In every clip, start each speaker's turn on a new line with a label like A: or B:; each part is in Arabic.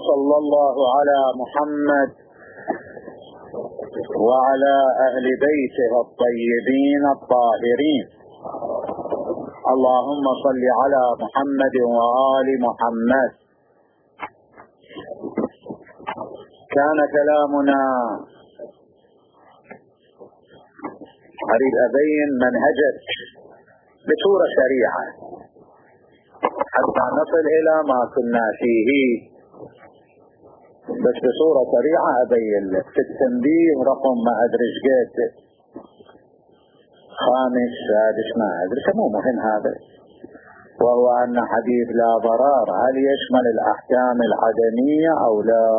A: وصلى الله على محمد وعلى أهل بيته الطيبين الطاهرين. اللهم صل على محمد وآل محمد. كان كلامنا أريد أبين منهجك بصورة سريعة حتى نصل إلى ما كنا فيه، بس بصورة سريعة أبين لك. في التنبيه رقم ما أدري قد خامس سادس ما أدري، مو مهم هذا، وهو أن حديث لا ضرار هل يشمل الأحكام العدمية أو لا؟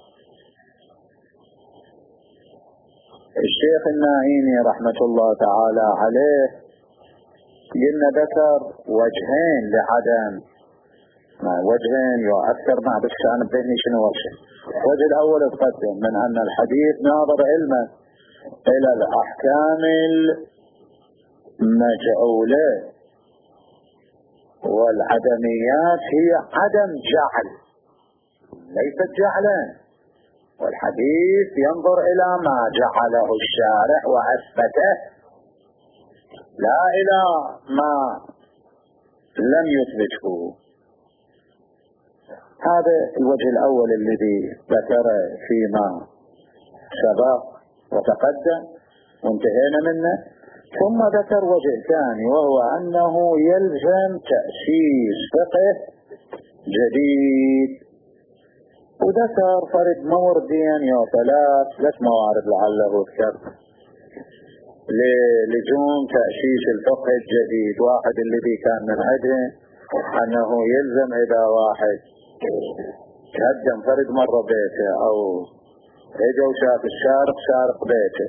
A: الشيخ الناهيني رحمة الله تعالى عليه قلنا ذكر وجهين لعدم، وجهين يؤثر مع بس كان بذهني شنو وجه. الوجه الأول تقدم من أن الحديث ناظر علما إلى الأحكام المجعولة، والعدميات هي عدم جعل ليست جعلا، والحديث ينظر إلى ما جعله الشارع وأثبته لا إلى ما لم يثبته. هذا الوجه الأول الذي ذكر فيما سبق وتقدم وانتهينا منه، ثم ذكر وجه ثاني وهو أنه يلزم تأسيس فقه جديد، وذكر فرد موردين يا ثلاث موارد لعله ذكر للزوم تأسيس الفقه الجديد. واحد الذي كان من عده أنه يلزم إذا واحد تهدم فرد مرة بيته أو اجا وشاف الشارق سارق بيته،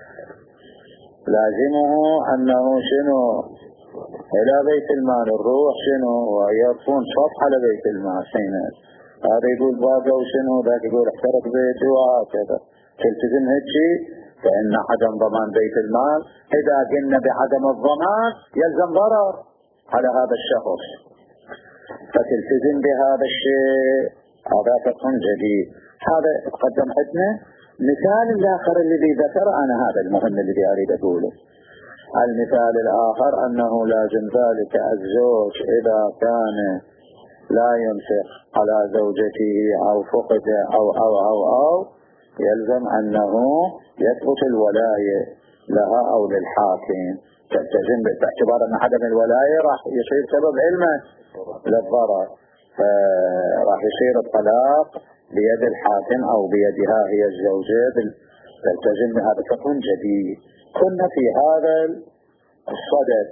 A: لازمه أنه شنو إلى بيت المال الروح شنو ويرفون سطح على بيت المال حينئذ. هذا يقول باقى وشنو ذاك يقول احترق بيته وهكذا. تلتزم هالشيء فإن عدم ضمان بيت المال إذا قلنا بعدم الضمان يلزم ضرر على هذا الشخص، فتلتزم بهذا الشيء. هذا فقه جديد. هذا تقدم عندنا مثال الآخر الذي ذكر أنا، هذا المهم الذي أريد أقوله. المثال الآخر أنه لازم ذلك الزوج إذا كان لا ينفق على زوجته أو فقد أو يلزم أنه يثبت الولاية لها أو للحاكم. تلتزم باعتبار أن عدم الولاية راح يصير سبب علمه للضرر، فراح يصير الطلاق بيد الحاكم أو بيدها هي الزوجة. تلتزم بهذا فقه جديد. كنا في هذا الصدد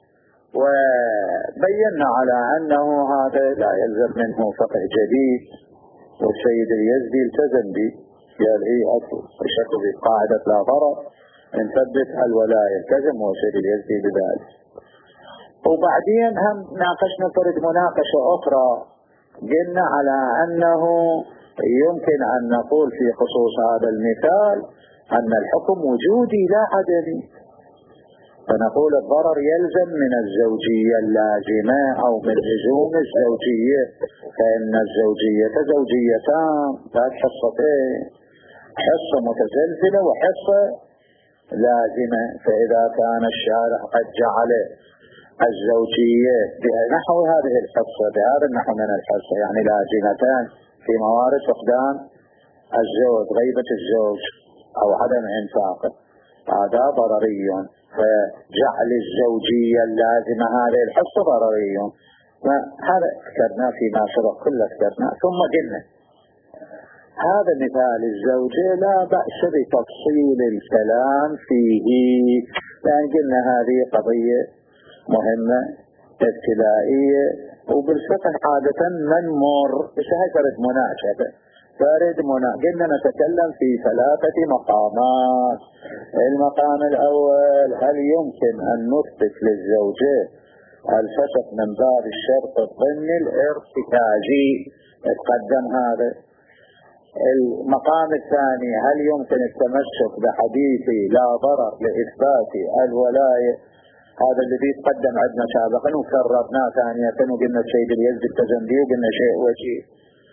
A: وبينا على أنه هذا لا يلزم منه فقه جديد، والسيد اليزدي التزم به، قال الشك بقاعدة لا ضرر ان ثبت الولاية، التزم والسيد اليزدي بذلك. وبعدين هم ناقشنا فرد مناقشة أخرى، قلنا على أنه يمكن أن نقول في خصوص هذا المثال أن الحكم وجودي لا عدمي، فنقول الضرر يلزم من الزوجية اللازمة أو من لزوم الزوجية، فإن الزوجية زوجيتان ذات حصتين، حصة متزلزلة وحصة لازمة. فإذا كان الشارع قد جعل الزوجية نحو هذه الحصة بهذا النحو من الحصة، يعني لازمتان في موارد فقدان الزوج، غيبة الزوج أو عدم إنفاقه، هذا ضرري، فجعل الزوجية اللازمة هذه الحصة ضرري. هذا ذكرنا فيما سبق كله ذكرنا. ثم قلنا هذا مثال الزوجة لا بأس بتفصيل الكلام فيه، لأن قلنا هذه قضية مهمة ابتدائية، وبالفقه عادة ننمر بس هاي فرد مناقشة قلنا نتكلم في ثلاثة مقامات. المقام الأول هل يمكن أن نثبت للزوجة الفسق من باب الشرط الضمني الارتكازي، تقدم هذا. المقام الثاني هل يمكن التمسك بحديث لا ضرر لإثبات الولاية، هذا الذي تقدم عندنا سابقا وكررناه ثانية، وقلنا السيد اليزدي التزم به وقلنا شيء وشيء.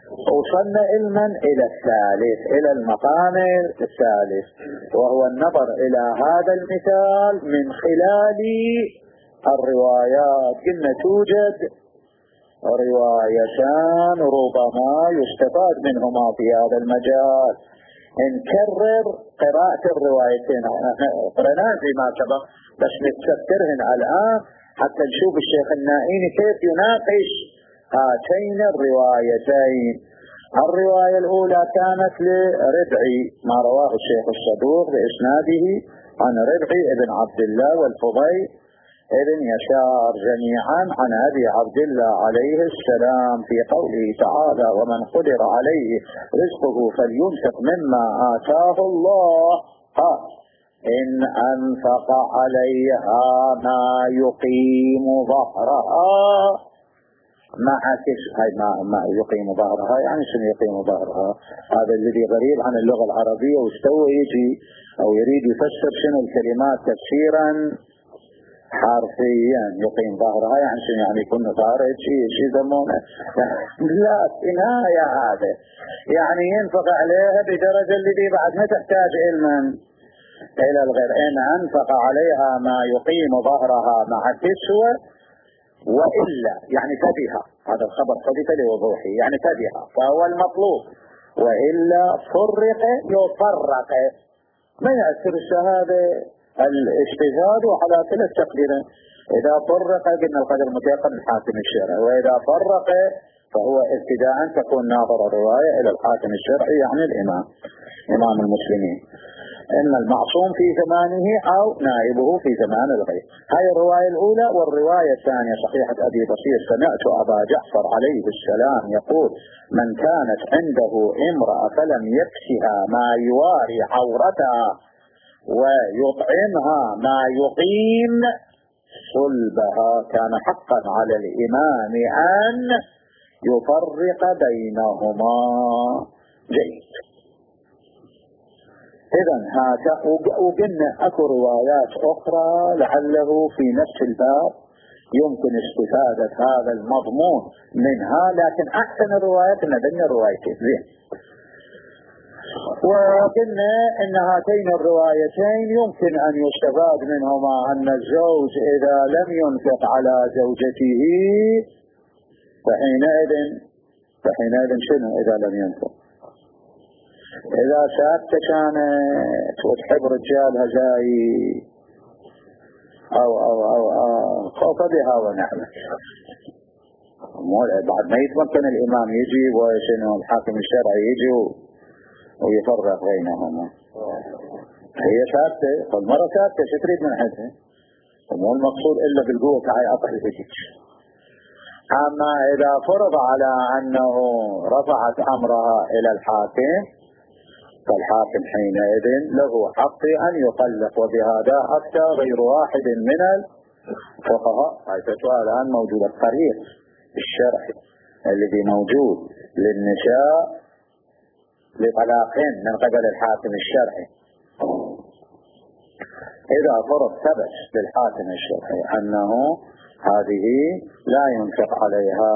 A: وصلنا علما إلى الثالث، إلى المقام الثالث، وهو النظر إلى هذا المثال من خلال الروايات. قلنا توجد روايتان ربما يستفاد منهما في هذا المجال. نكرر قراءة الروايتين، قرأناها فيما سبق بس نتذكرهن الآن حتى نشوف الشيخ النائيني كيف يناقش هاتين الروايتين. الرواية الأولى كانت لربعي، ما رواه الشيخ الصدوق بإسناده عن ربعي ابن عبد الله والفضيل ابن يسار جميعا عن أبي عبد الله عليه السلام في قوله تعالى: ومن قدر عليه رزقه فلينفق مما آتاه الله إن أنفق عليها ما يقيم ظهرها مع ما يقيم ظهرها. يعني شنو يقيم ظهرها؟ هذا الذي غريب عن اللغة العربية، واستوى يجي أو يريد يفسر شنو الكلمات تفسيرا حرفيا. يقيم ظهرها يعني شنو؟ يعني يكون ظاهره شيء يسمونه لا كناية، هذا يعني ينفق عليها بدرجة الذي بعد ما تحتاج علما إلى الغير. إن أنفق عليها ما يقيم ظهرها مع الكسوة وإلا يعني فبها، هذا الخبر ثبت لوضوحه يعني فبها، فهو المطلوب. وإلا فرق يفرق. ما يأثر الشهادة الاجتهاد وعلى كل التقدير. إذا فرق قلنا القدر متيقن الحاكم الشرعي، وإذا فرق فهو ابتداء تكون ناظر الرواية إلى الحاكم الشرعي يعني الإمام إمام المسلمين، إما المعصوم في زمانه أو نائبه في زمان الغيب. هاي الرواية الأولى. والرواية الثانية صحيحة أبي بصير: سمعت أبا جعفر عليه السلام يقول: من كانت عنده امرأة فلم يكسها ما يواري عورتها ويطعمها ما يقيم صلبها كان حقا على الإمام أن يفرق بينهما. جيد. إذن هذا. وقلنا أكو روايات أخرى لعله في نفس الباب يمكن استفادة هذا المضمون منها، لكن أحسن الروايات إن بين الروايتين. زين. وقلنا إن هاتين الروايتين يمكن أن يستفاد منهما أن الزوج إذا لم ينفق على زوجته فحينئذ شنو إذا لم ينفق؟ إذا سابت كانت وتحب رجالها جاي أو خوف بها ونعمة، بعد ما يتمكن الإمام يجي وشنو الحاكم الشرعي يجي ويفرق بينهما. هي ثابتة، فالمرة ثابتة شو تريد من عندها؟ ومو المقصود إلا بالقوة تعي أطح الفجيج. أما إذا فرض على أنه رفعت أمرها إلى الحاكم فالحاكم حينئذ له حق أن يطلق. وبهذا أفتى غير واحد من الفقهاء. هاي فتوى الآن موجودة. الطريق الشرعي الذي موجود للنساء لطلاقين من قبل الحاكم الشرعي، إذا فرض ثبت للحاكم الشرعي أنه هذه لا ينفق عليها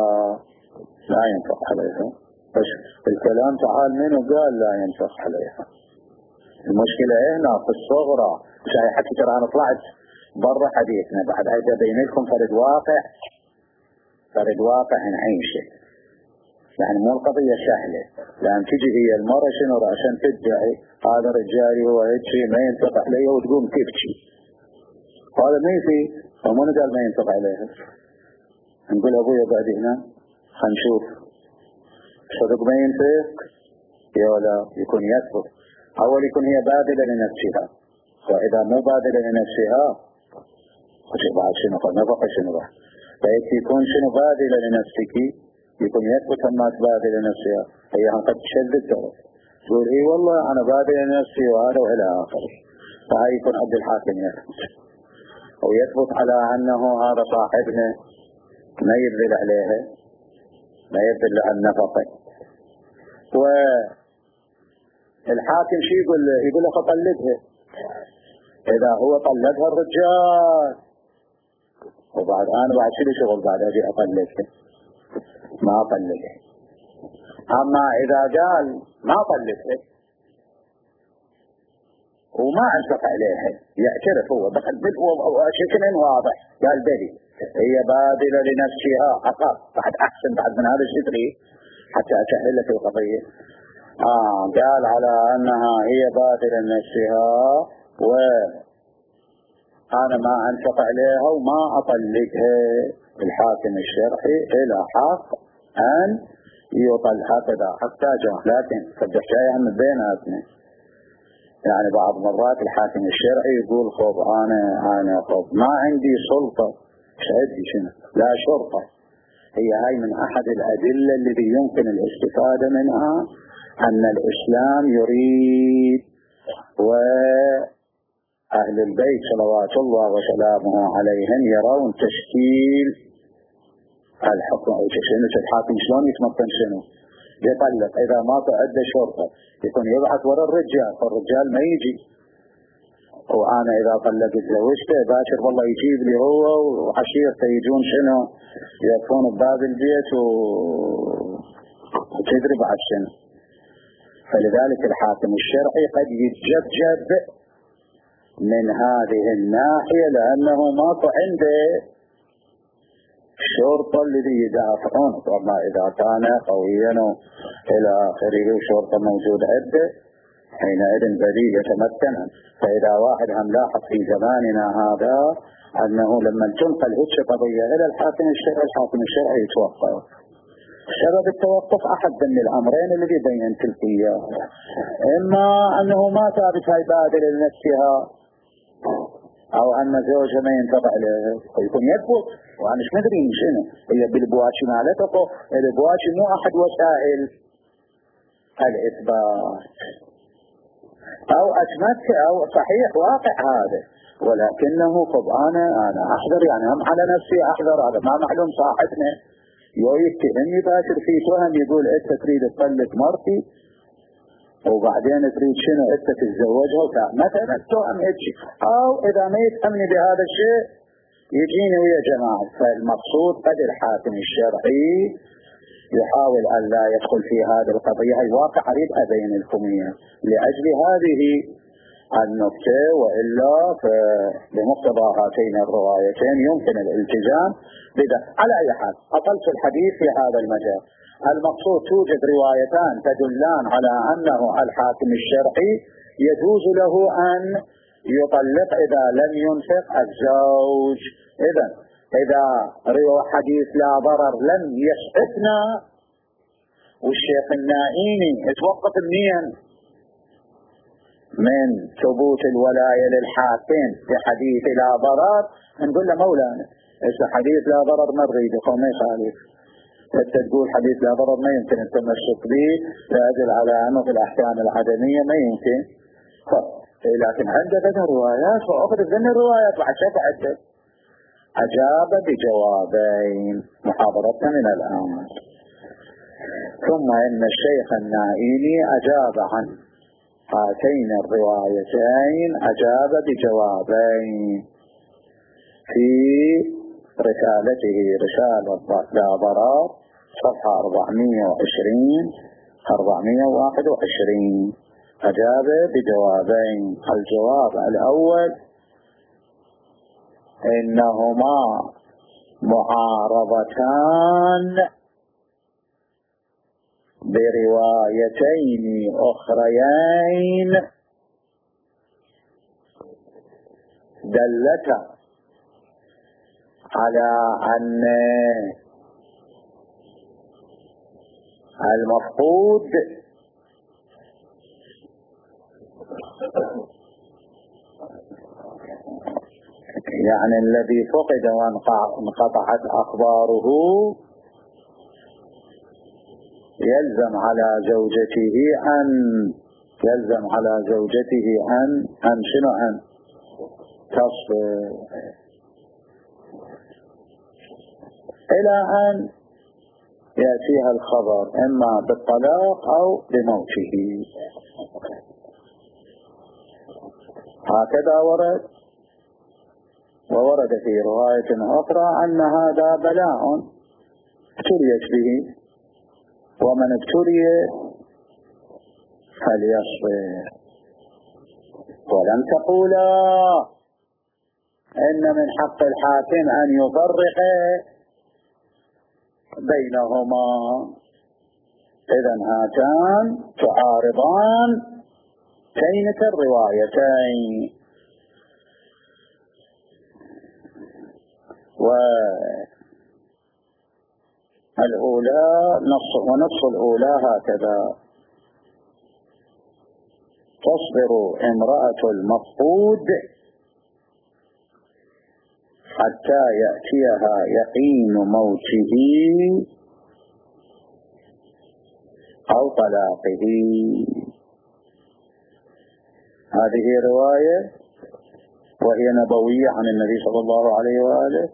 A: بس الكلام تعال منه قال لا ينفق عليها. المشكلة هنا في الصغرى. شاي حكي ترى أنا طلعت برا حديثنا بعد هاي بين لكم فرد واقع نعيشه. يعني مو القضية سهلة، لأن تجي هي المرة شنو عشان تدعي هذا رجالي هو هيك ما ينفق عليه وتقوم تبكي. هذا ما يفي ومن قال ما ينفق عليها. نقول أبويا بعد هنا خنشوف صدق ما ينفق يا ولا يكون يثبت. أول يكون هي بادلة لنفسها، وإذا مو بادلة لنفسها بعد شنو نفق شنو بعد فيكون شنو بادلة لنفسك يكون يثبت أما تبادل لنفسها. هي قد تشذ الدرس تقول إيه والله أنا بادل لنفسي وهذا وإلى آخره. فهي يكون عبد الحاكم يثبت ويثبت على أنه هذا صاحبنا ما يبذل عليها، ما يبذل عن نفقه. والحاكم شي يقول له فطلقها. إذا هو طلقها الرجال وبعد أنا بعد شو شغل بعد أجي أطلقها ما أطلقها. أما إذا قال ما طلقها وما أنفق عليها يعترف هو بشكل واضح قال بلي هي باذلة لنفسها أقل بعد أحسن بعد من هذا الشيء حتى أسهل لك القضية. قال على أنها هي باذلة لنفسها وأنا ما أنفق عليها وما أطلقها. الحاكم الشرعي إلى حق أن يطلق هكذا حتى جاء، لكن قد جاء من بيناتنا يعني بعض مرات الحاكم الشرعي يقول خب أنا خب ما عندي سلطة شهدي شنو لا شرطة. هي هاي من أحد الأدلة التي يمكن الاستفادة منها أن الإسلام يريد وأهل البيت صلوات الله وسلامه عليهم يرون تشكيل الحكم أو شنو الحاكم شلون يتمكن شنو يطلق إذا ما تعد شرطة يكون يبعث وراء الرجال فالرجال ما يجي وأنا إذا طلقت زوجته باشر والله يجيب لي هو وعشيرته يجون شنو يكون بباب البيت وتدري بعد شنو. فلذلك الحاكم الشرعي قد يتجبجب من هذه الناحية لأنه ماكو عنده الشرطة الذي يدافعون. طبعا إذا كان قويا إلى آخره وشرطة موجودة عنده حينئذ بديل يتمكن. فإذا واحد هم لاحظ في زماننا هذا أنه لما تنقل هيك قضية إلى الحاكم الشرعي يتوقف. سبب التوقف أحد من الأمرين الذي بينت القية، إما أنه ما ثابت هاي بادل لنفسها أو أن زوجها ما ينتبع له ويكون يثبت وأنا مش مدري شنو هي بالبواشي مالته. البواشي مو أحد وسائل الإثبات أو أثبت أو صحيح واقع هذا، ولكنه طب أنا أحذر يعني هم على نفسي أحذر. هذا ما معلوم صاحبنا يتهم يباشر في تهم يقول أنت تريد تطلق مرتي وبعدين تريد شنو أنت تتزوجها مثلا تهم هيك. أو إذا ما يتهمني بهذا الشيء يجيني ويا جماعة. فالمقصود قد الحاكم الشرعي يحاول أن لا يدخل في هذه القضية. الواقع أريد أبين لكم لأجل هذه النكتة، وإلا بمقتضى هاتين الروايتين يمكن الالتزام بذا. على أي حال أطلت الحديث في هذا المجال. المقصود توجد روايتان تدلان على أنه الحاكم الشرعي يجوز له أن يطلق إذا لم ينفق الزوج. إذا روى حديث لا ضرر لم يسعفنا والشيخ النائيني اتوقف منين من ثبوت الولاية للحاكم في حديث لا ضرر نقول له مولانا إذا حديث لا ضرر ما نريده فما يخالف. انت تقول حديث لا ضرر ما يمكن ان تمسك به لأجل على أنه في الأحكام العدمية ما يمكن. لكن عندك روايات وأخذ ذن الروايات وعشان عدد. أجاب بجوابين محاضرتنا من الآن. ثم إن الشيخ النائيني أجاب عن هاتين الروايتين أجاب بجوابين في رسالته رسالة لا ضرر صفحة 420-421 أجاب بجوابين. الجواب الأول إنهما معارضتان بروايتين أخريين دلتا على أن المفقود يعني الذي فقد وانقطعت أخباره يلزم على زوجته أن شنو أن تصبر إلى أن يأتيها الخبر إما بالطلاق أو بموته. هكذا ورد. وورد في رواية أخرى أن هذا بلاء ابتليت به ومن ابتلي فليصبر. ولم تقولا إن من حق الحاكم أن يفرق بينهما. إذن هاتان تعارضان كلمة الروايتين. والأولى ونص الأولى هكذا: تصبر امرأة المفقود حتى يأتيها يقين موته أو طلاقه. هذه رواية وهي نبوية عن النبي صلى الله عليه وآله.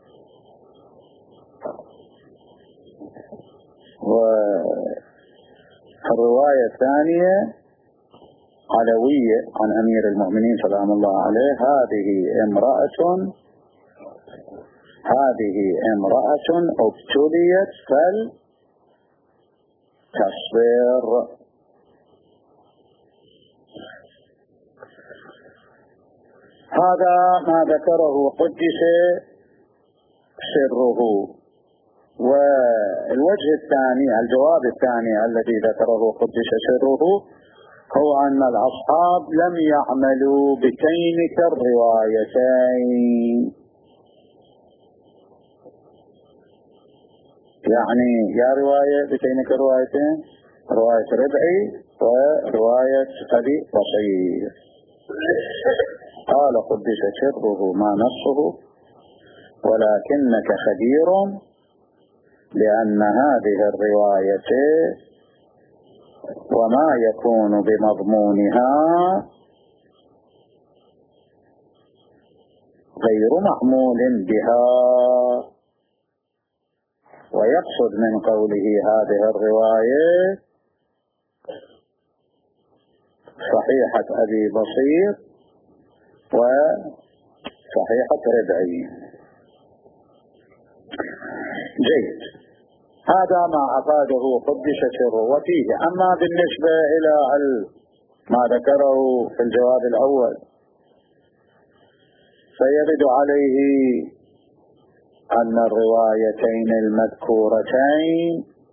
A: والرواية الثانية علوية عن أمير المؤمنين سلام الله عليه: هذه امرأة ابتليت فلتصبر. هذا ما ذكره قدس سره. والوجه الثاني، الجواب الثاني الذي ذكره قدس سره، هو أن الأصحاب لم يعملوا بكلمة الروايتين. يعني يا رواية بكلمة الروايتين: رواية ربعي ورواية أبي بصير. قال قدس سره: ما نصه ولكنك خبير لأن هذه الرواية وما يكون بمضمونها غير معمول بها. ويقصد من قوله هذه الرواية صحيحة أبي بصير وصحيحة ربعي. جيد، هذا ما أفاده قدس سره. وفيه أما بالنسبة إلى ما ذكره في الجواب الأول فيرد عليه أن الروايتين المذكورتين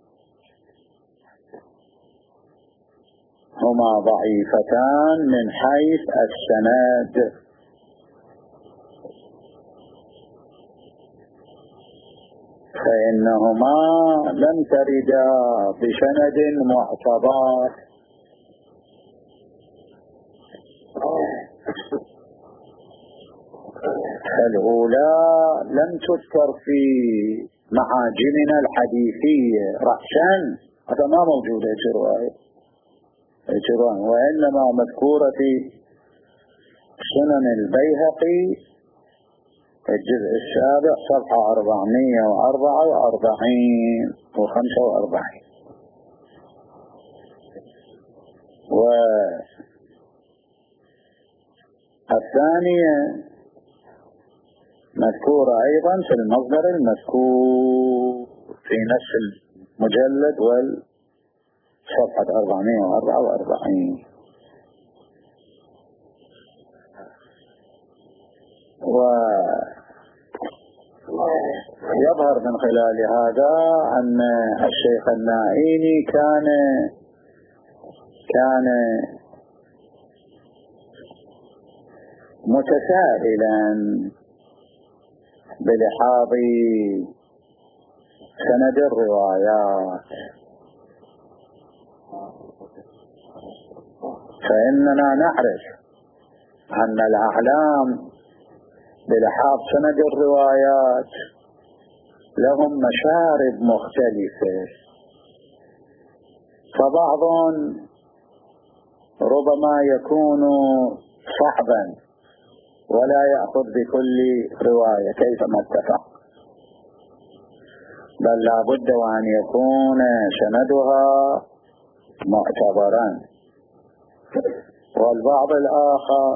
A: هما ضعيفتان من حيث السند، فإنهما لم تردا بسند معتبر. الأولى لم تذكر في معاجمنا الحديثية رأسا، هذا ما موجود اجران، وإنما مذكورة في سنن البيهقي الجزء السابع صفحة 444 و45. والثانية مذكورة أيضا في المصدر المذكور في نفس المجلد والصفحة 444. ويظهر من خلال هذا أن الشيخ النائيني كان متسائلا بلحاظ سند الروايات، فإننا نعرف أن الأعلام بلحاظ سند الروايات لهم مشارب مختلفة، فبعض ربما يكون صعبا ولا يأخذ بكل رواية كيفما اتفق، بل لا بد وأن يكون سندها معتبرا. والبعض الآخر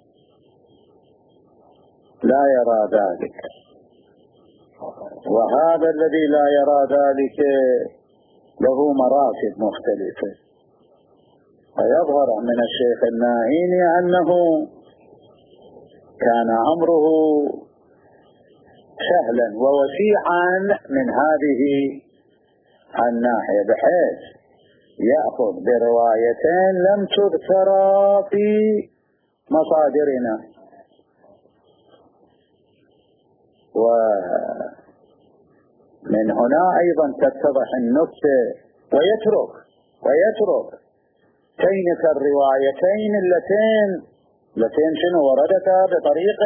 A: لا يرى ذلك، وهذا الذي لا يرى ذلك له مراتب مختلفة. ويظهر من الشيخ النائيني أنه كان أمره سهلا ووسيعا من هذه الناحية، بحيث يأخذ بروايتين لم تذكرا في مصادرنا، ومن هنا أيضا تتضح النكتة، ويترك تلك الروايتين اللتين شنو وردتا بطريقة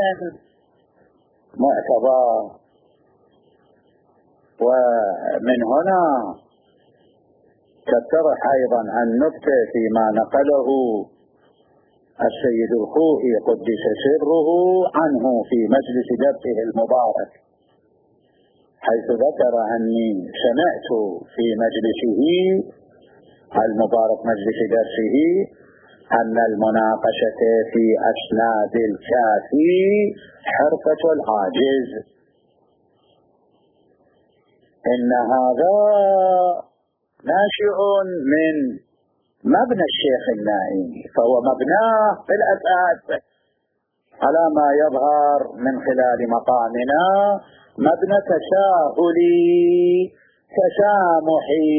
A: معتبر. ومن هنا تتضح أيضا النكتة فيما نقله السيد الخوئي قدس سره عنه في مجلس درسه المبارك، حيث ذكر أني سمعت في مجلسه المبارك مجلس درسه أن المناقشة في أسناد الكافي حرفة العاجز، إن هذا ناشئ من مبنى الشيخ النائيني، فهو مبناه في الأساس على ما يظهر من خلال مقامنا مبنى تساهلي تسامحي،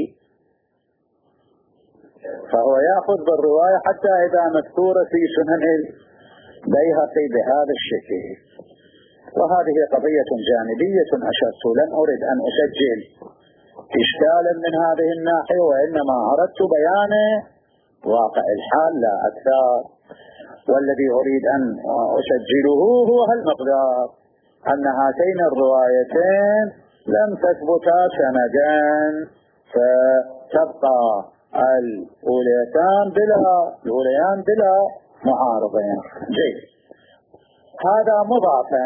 A: فهو يأخذ بالرواية حتى إذا مذكورة في سنن البيهقي بهذا الشكل. وهذه قضية جانبية أشرت، لن أريد أن أسجل إشكالا من هذه الناحية، وإنما أردت بيان واقع الحال لا أكثر. والذي أريد أن أسجله هو هالمقدار، أن هاتين الروايتين لم تثبتا سندا، فتبقى الأوليان بلا معارضين. جيد، هذا مضافا.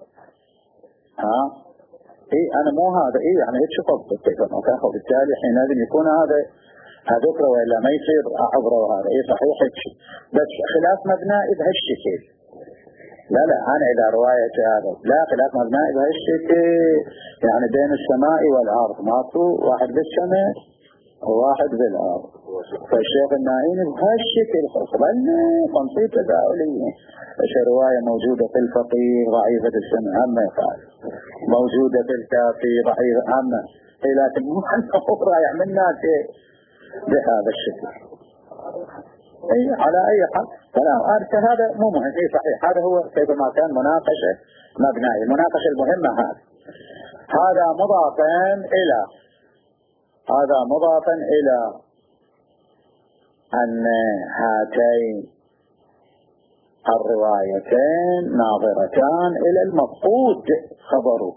A: أنا مو هذا يعني هيك قصدك وبالتالي حينئذ يكون هذا ذكر وإلا ما يصير عبره. وهذا صحيح هيك، بس خلاف مبنى بهالشكل. لا أنا إذا رواية هذا لا خلاف مبنى بهالشكل، يعني بين السماء والأرض ماكو واحد بالسماء وواحد بالأرض. فالشيخ النائيني بهالشكل قبلنا تنصيب تداولية. رواية موجودة في الفقيه ضعيفة السمع أما يقال، موجودة في الكافي ضعيفة أما، لكن مو أنه رايح منا بهذا الشكل. على أي حال كلام هذا مو مهم. صحيح، هذا هو كيفما كان مناقشة مبنائي، المناقشة المهمة. هذا مضافا إلى أن هاتين الروايتين ناظرتان إلى المفقود خبره،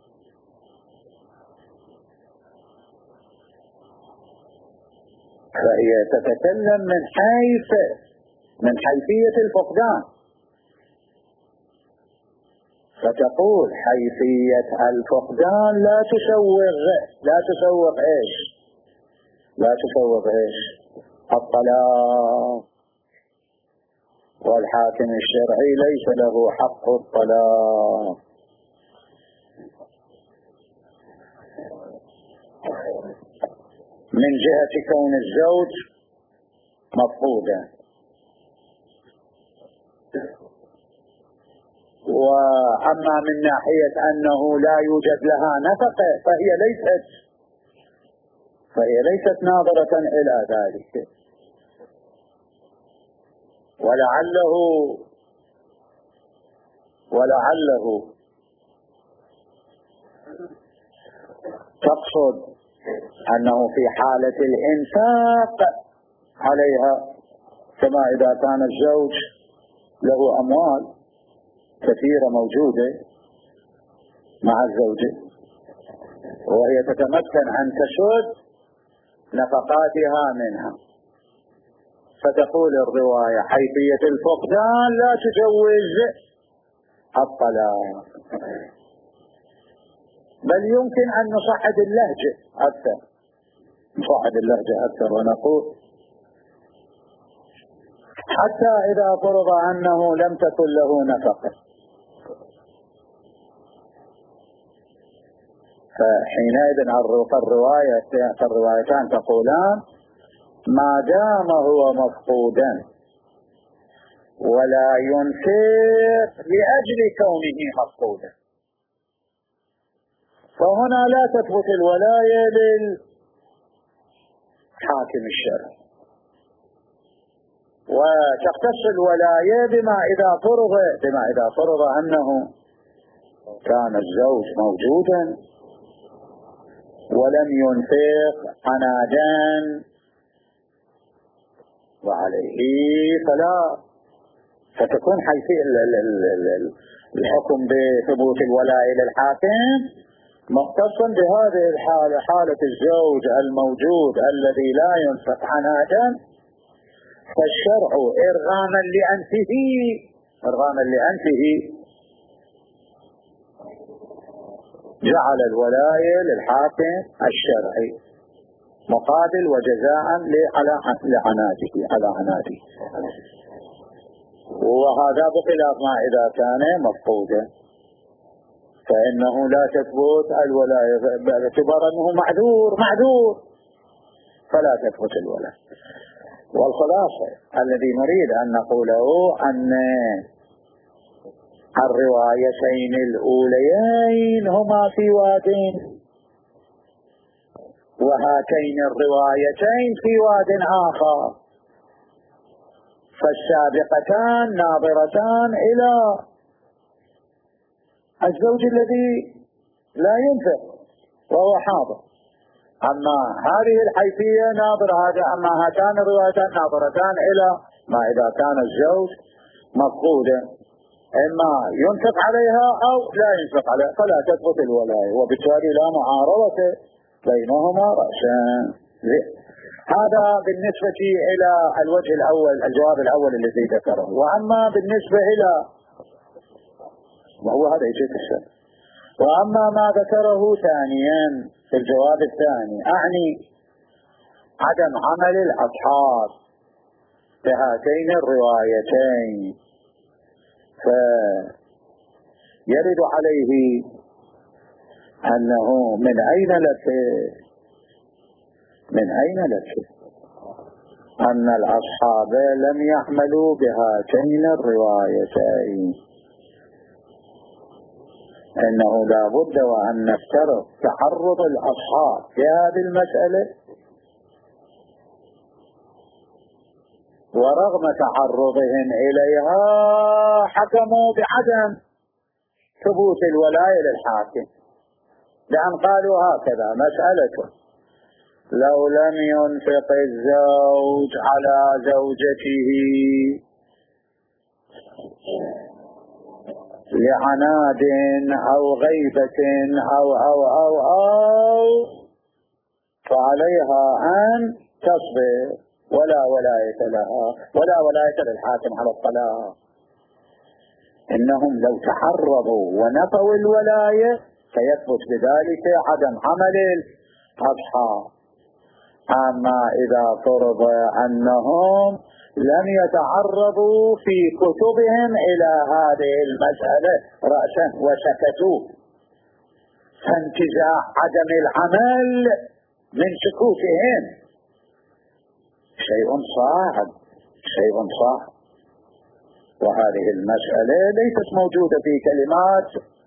A: فهي تتكلم من حيثية الفقدان، فتقول حيثية الفقدان لا تسوغ إيش؟ الطلاق، والحاكم الشرعي ليس له حق الطلاق. من جهة كون الزوج مفقودا، وأما من ناحية أنه لا يوجد لها نفقة فهي ليست ناظرة إلى ذلك. ولعله تقصد أنه في حالة الإنفاق عليها، كما إذا كان الزوج له أموال كثيرة موجودة مع الزوجة وهي تتمكن أن تسد نفقاتها منها، فتقول الرواية حيثية الفقدان لا تجوز الطلاق، بل يمكن أن نصعد اللهجة أكثر ونقول حتى إذا فرض أنه لم تكن له نفقة، فحينئذ الروايتان تقولان ما دام هو مفقودا ولا ينفق لأجل كونه مفقودا، فهنا لا تثبت الولاية للحاكم الشرعي، وتختص الولاية بما إذا فرض أنه كان الزوج موجودا ولم ينفق عنادا وعليه فلا، فتكون حيثية الحكم بثبوت الولاية للحاكم مختصا بهذه الحالة، حالة الزوج الموجود الذي لا ينفق عنادا، فالشرع إرغاما لأنفه جعل الولاية للحاكم الشرعي مقابل وجزاء على عناده، وهذا بخلاف ما إذا كان مفقودا فإنه لا تثبت الولاية باعتبار أنه معذور فلا تثبت الولاية. والخلاصة الذي نريد أن نقوله أن الروايتين الأوليين هما في واد، وهاتين الروايتين في واد آخر، فالسابقتان ناظرتان إلى الزوج الذي لا ينفق وهو حاضر، أما هذه الحيثية ناظر هذا، أما هاتان الروايتان ناظرتان إلى ما إذا كان الزوج مفقودا إما ينفق عليها أو لا ينفق عليها فلا تثبت الولاية، وبالتالي لا معارضة بينهما رأسا. هذا بالنسبة إلى الوجه الأول، الجواب الأول الذي ذكره. وأما بالنسبة إلى وهو هذا يجيك الشيء، وأما ما ذكره ثانيا في الجواب الثاني، أعني عدم عمل الأصحاب بهاتين الروايتين، فيرد عليه أنه من أين لك أن الأصحاب لم يعملوا بهاتين الروايتين؟ إنه لا بد وأن نفترض تعرض الأصحاب في هذه المسألة، ورغم تعرضهم إليها حكموا بعدم ثبوت الولاية للحاكم، لأن قالوا هكذا مسألته: لو لم ينفق الزوج على زوجته لعناد أو غيبة أو فعليها أن تصبر ولا ولاية لها، ولا ولاية للحاكم على الطلاق. إنهم لو تعرضوا ونفوا الولاية فيثبت بذلك عدم عمل الأصحاب. أما إذا فرض أنهم لم يتعرضوا في كتبهم إلى هذه المسألة رأسا وسكتوا، فانتزاع عدم العمل من سكوتهم شيء صعب. وهذه المسألة ليست موجودة في كلمات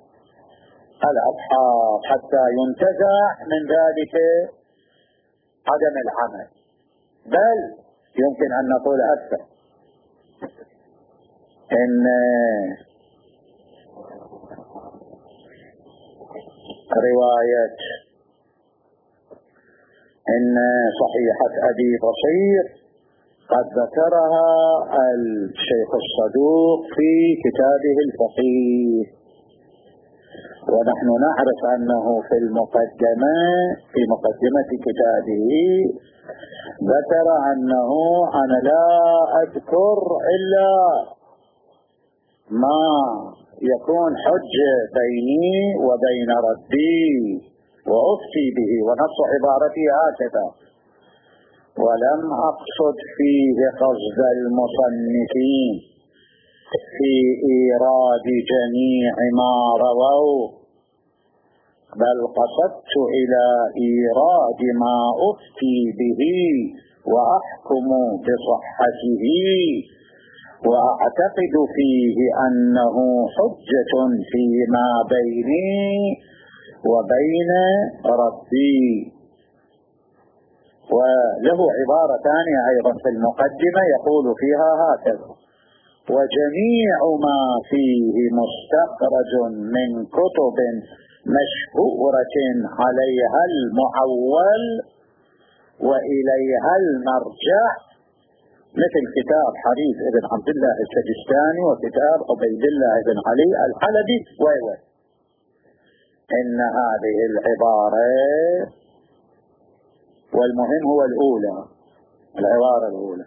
A: الأصحاب حتى ينتزع من ذلك عدم العمل، بل يمكن أن نقول أكثر، إن رواية إن صحيحة أبي بصير قد ذكرها الشيخ الصدوق في كتابه الفقيه، ونحن نعرف أنه في مقدمة كتابه ذكر أنه أنا لا أذكر إلا ما يكون حجة بيني وبين ربي وأفتي به، ونص عبارتي هكذا: ولم أقصد فيه قصد المصنفين في إيراد جميع ما رووا بل قصدت إلى إيراد ما أفتي به وأحكم بصحته وأعتقد فيه أنه حجة فيما بيني وبين ربي. وله عبارة ثانية أيضا في المقدمة يقول فيها هكذا: وجميع ما فيه مستخرج من كتب مشهورة عليها المعول وإليها المرجع، مثل كتاب حديث ابن عبد الله السجستاني وكتاب عبيد الله بن علي الحلبي إن هذه العبارة، والمهم هو العبارة الأولى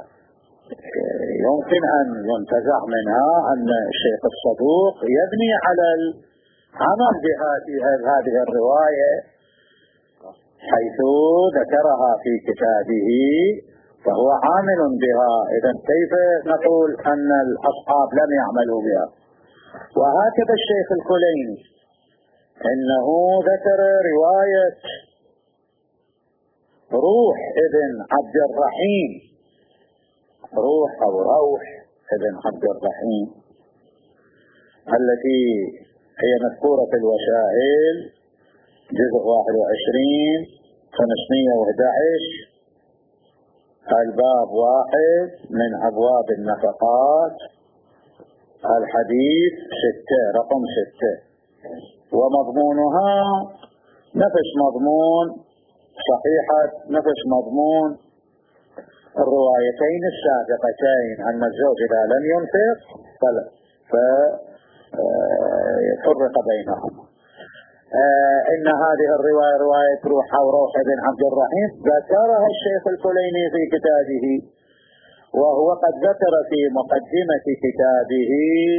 A: يمكن أن ينتزع منها أن الشيخ الصدوق يبني على العمل بهذه الرواية حيث ذكرها في كتابه فهو عامل بها. إذا كيف نقول أن الأصحاب لم يعملوا بها؟ وهكذا الشيخ الكليني إنه ذكر رواية روح ابن عبد الرحيم، روح ابن عبد الرحيم التي هي مذكورة في الوسائل جزء 21 511 الباب 1 من أبواب النفقات الحديث 6 رقم 6، ومضمونها نفس مضمون صحيحة نفس مضمون الروايتين السابقتين، أن الزوج إذا لم ينفق ففرق بينهما. إن هذه الرواية رواية روح بن عبد الرحيم ذكرها الشيخ الكليني في كتابه، وهو قد ذكر في مقدمة كتابه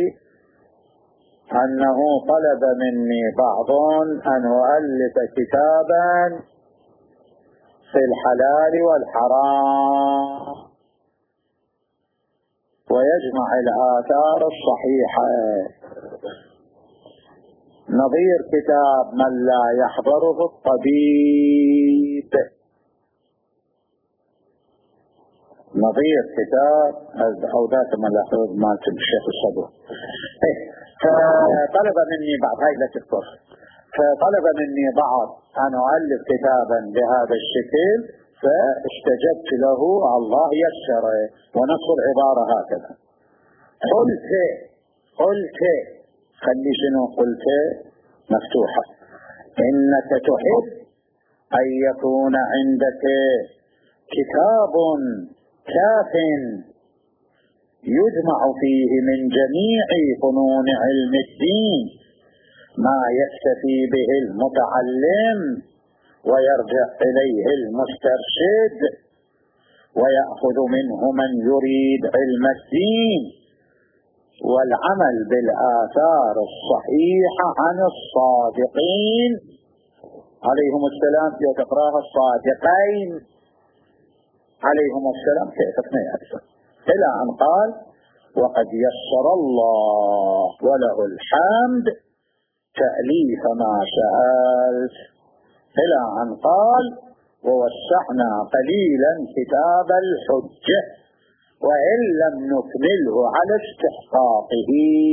A: أنه طلب مني بعض أن أؤلف كتابا في الحلال والحرام ويجمع الآثار الصحيحة نظير كتاب من لا يحضره الطبيب، نظير كتاب أو ذات من لا يحضره مالت الشيخ الصدوق. فطلب مني بعض هاي لا تذكر، فطلب مني بعض أن أؤلف كتابا بهذا الشكل، فاستجبت له الله يسره، ونص العبارة هكذا: قلت خلي شنو قلت مفتوحة: إنك تحب أن يكون عندك كتاب كاف يجمع فيه من جميع فنون علم الدين ما يكتفي به المتعلم ويرجع إليه المسترشد ويأخذ منه من يريد علم الدين، والعمل بالآثار الصحيحة عن الصادقين عليهم السلام. تقراها الصادقين عليهم السلام كيف ما يعرف، إلى أن قال: وقد يسر الله وله الحمد تأليف ما سألت، إلى أن قال: ووسعنا قليلا كتاب الحجة وإن لم نكمله على استحقاقه.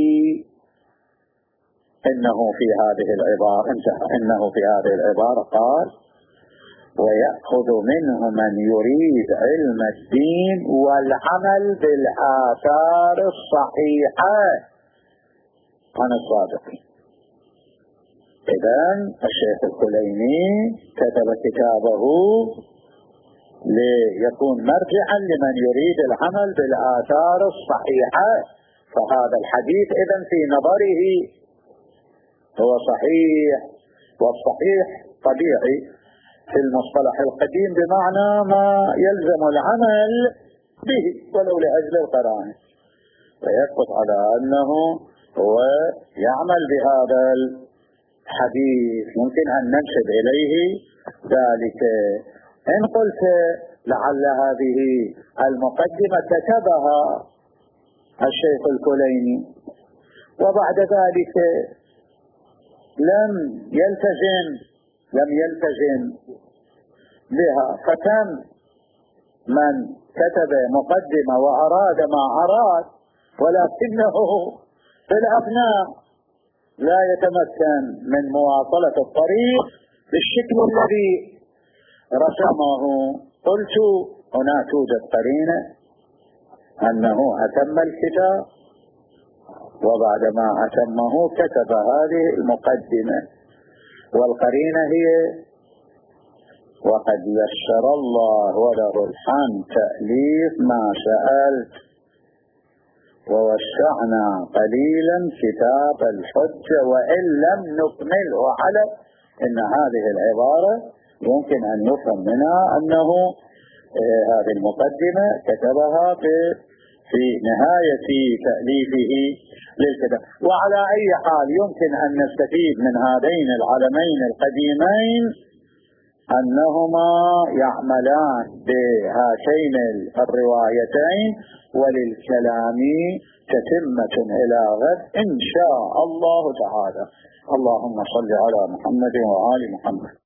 A: إنه في هذه العبارة قال: ويأخذ منه من يريد علم الدين والعمل بالآثار الصحيحة عن الصادقين. إذن الشيخ الكليني كتب كتابه ليكون مرجعا لمن يريد العمل بالآثار الصحيحة، فهذا الحديث إذن في نظره هو صحيح، والصحيح طبيعي في المصطلح القديم بمعنى ما يلزم العمل به ولو لأجل القرائن، ويسقط على أنه هو يعمل بهذا الحديث. ممكن أن ننسب إليه ذلك. إن قلت لعل هذه المقدمة كتبها الشيخ الكليني وبعد ذلك لم يلتزم بها، فكم من كتب مقدمة وأراد ما أراد ولكنه في الأثناء لا يتمكن من مواصلة الطريق بالشكل الذي رسمه. قلت هنا توجد قرينة أنه أتم الكتاب، وبعدما أتمه كتب هذه المقدمة، والقرينة هي وقد يسر الله وله الحمد تأليف ما سألت، ووسعنا قليلا كتاب الحجة وإن لم نكمله. على إن هذه العبارة يمكن أن يفهم منها أنه هذه المقدمة كتبها في نهاية تأليفه للكتاب. وعلى أي حال يمكن أن نستفيد من هذين العلمين القديمين أنهما يعملان بهاتين الروايتين، وللكلام تتمة إلى غد إن شاء الله تعالى. اللهم صل على محمد وآل محمد.